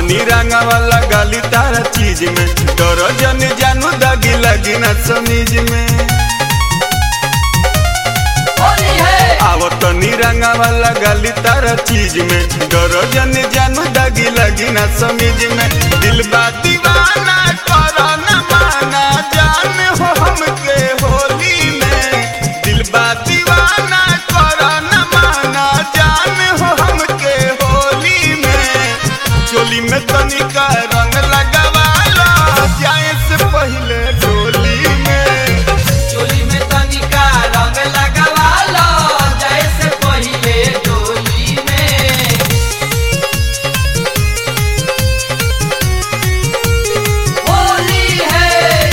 आवतनी रंगवा लगाली तारा चीज में, डरो जन जानू दागी लगी ना समीज में। आवतनी रंगवा लगाली तारा चीज में, डरो जन जानू दागी लगी ना समीज में। दिल बा दीवाना करो न माना जान हो हमके होली में। दिल बा दीवाना करो न माना जान हो हमके होली में। चोली में तनिका रंग लगावा लो जाए से पहले डोली में। चोली में तनिका रंग लगावा लो जाए से पहले डोली में। होली है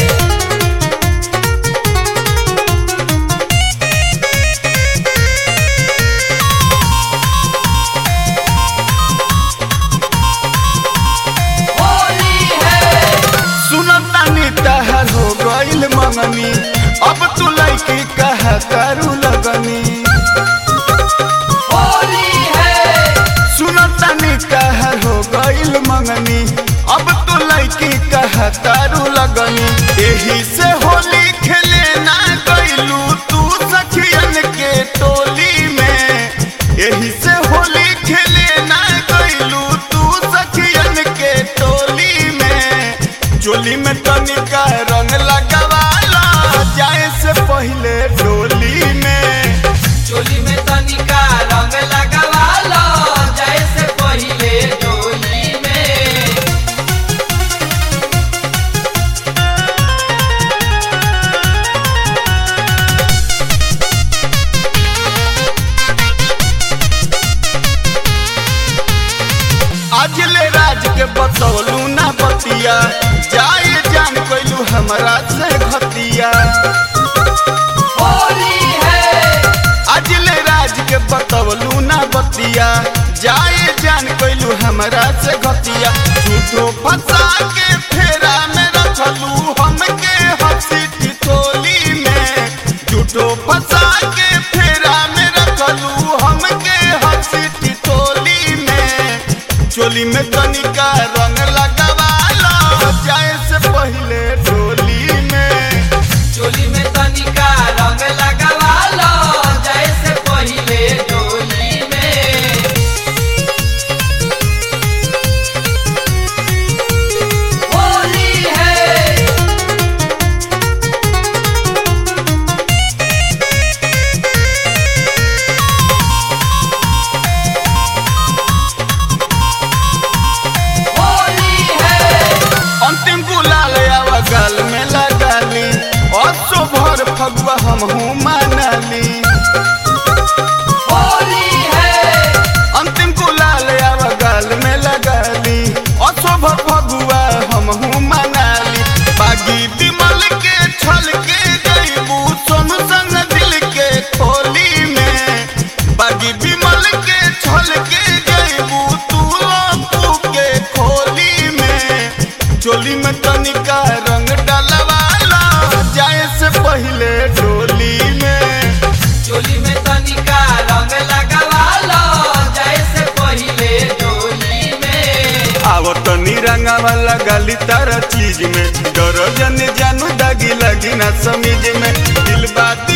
सुनतानी तहर हो गइल मंगनी, अब तू लइकी कह करू लगनी। होली है सुनतानी तहर हो गइल मंगनी, अब तू लइकी कह करू लगनी। एही से होली खेले ना गइलू तू सखियन के टोली में। एही से होली खेले ना गइलू तू सखियन के टोली में। चोली में तनिका रंग लगावा लो जाए से पहले डोली में। चोली में तनिका रंग लगावा लो जाए से पहले डोली में। आज ले राज के बतौलू ना बतिया, जाए जान कैलू हमरा से घतिया। होली है आज ले राज के बतौलू ना बतिया, जाए जान कैलू हमरा से घतिया। झूठो फंसा के फेरा में रखलू हमके हंसी ठिठोली में। झूठो फंसा के फेरा में रखलू हमके हंसी ठिठोली में। चोली में तनिका रंग लगावा लो जाए से पहले डोली में। चोली में तनिका रंग लगावा लो जाए से पहले डोली में। होली है होली है अंतिम गुलाल आवा गाल में लगाली, और सो भर फगुआ हमहू मानाली। होली है अंतिम गुलाल आवा गाल में लगाली, और सो भर फगुआ हमहू मानाली। बागी बिमल के छल के गईबू सोनू संग दिल के खोली में। बागी बिमल के छल के गईबू तू लोपू के खोली में। चोली में तनिका रंग डलवा लो जाए से पहले डोली में। चोली में तनिका रंग लगावा लो जाए से पहले डोली में। आवतनी रंगवा लगाली तारा चीज में, डरो जन जानू दागी लगी ना समीज में। दिल बात